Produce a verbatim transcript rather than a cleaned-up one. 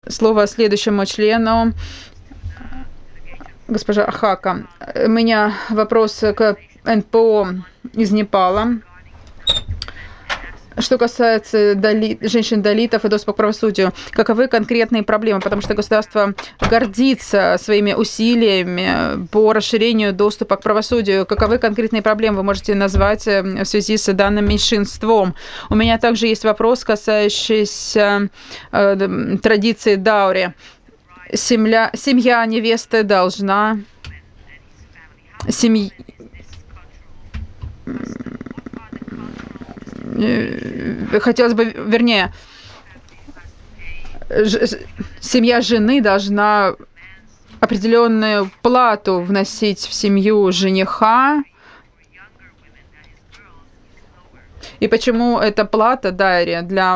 Слово следующему члену, госпожа Ахака. У меня вопрос к эн пэ о из Непала. Что касается дали... женщин-далитов и доступа к правосудию, каковы конкретные проблемы? Потому что государство гордится своими усилиями по расширению доступа к правосудию. Каковы конкретные проблемы вы можете назвать в связи с данным меньшинством? У меня также есть вопрос, касающийся э, традиции даури. Семья, семья невесты должна... Семья... Хотелось бы, вернее, семья жены должна определенную плату вносить в семью жениха. И почему эта плата, дайри, для